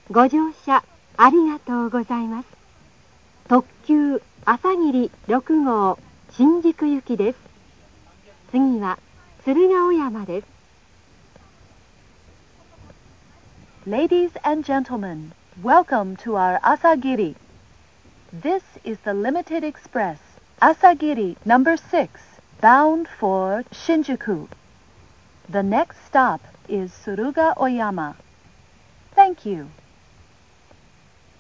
ご乗車ありがとうございます。特急朝霧6号新宿行きです。次は鶴ヶ尾山です。 Ladies and gentlemen, welcome to our Asagiri. This is the limited express Asagiri number 6, bound for Shinjuku. The next stop is Suruga Oyama. Thank you.